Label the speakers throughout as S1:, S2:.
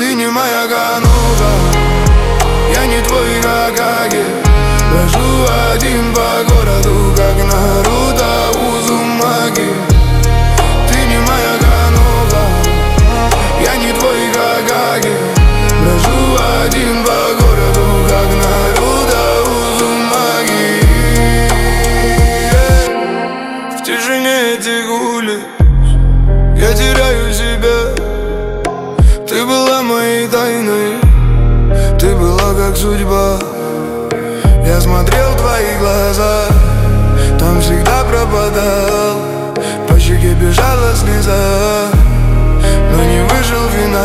S1: Ты не моя Ганука, я не твой Хокаге. Брожу один по городу, как Наруто Узумаки. Ты не моя Ганука, я не твой Хокаге. Брожу один по городу, как Наруто Узумаки. В тишине этих улиц я теряю себя. Ты была моей тайной, ты была как судьба. Я смотрел в твои глаза, там всегда пропадал. По щеке бежала слеза, но не выжил финал.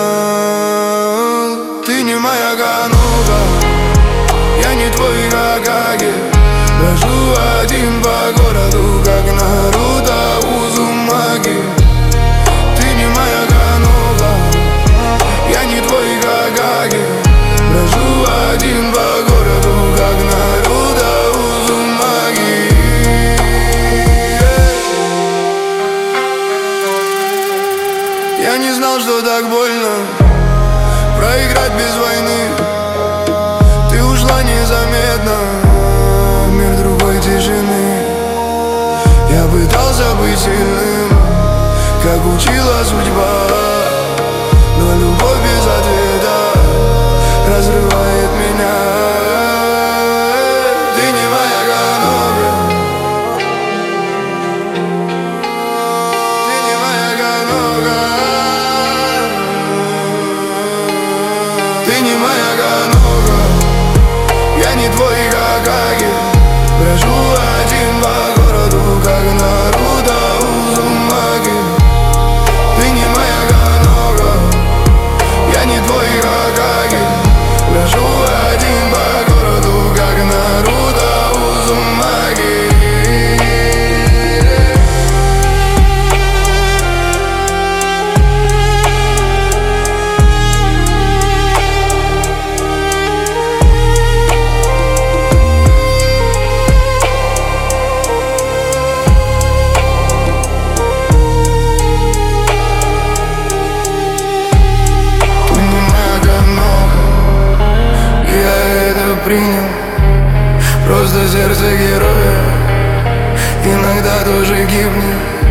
S1: Ты не моя Ганука, я не твой Хокаге. Брожу один по городу, как Наруто Узумаки. Ты не моя Ганука, я не твой Хокаге. Брожу один по городу, как Наруто Узумаки. Я не знал, что так больно проиграть без войны. Ты ушла незаметно в мир другой тишины. Я пытался быть сильным, как учила судьба, но любовь без ответа разрывает меня. Ты не моя Ганука, ты не моя Ганука, ты не моя Ганука, я не твой Хокаге. Брожу один по городу, как Наруто Узумаки. Ты не моя Ганука, я не твой Хокаге. Брожу один по городу, как Наруто Узумаки. Принял просто сердце героя, иногда тоже гибнет.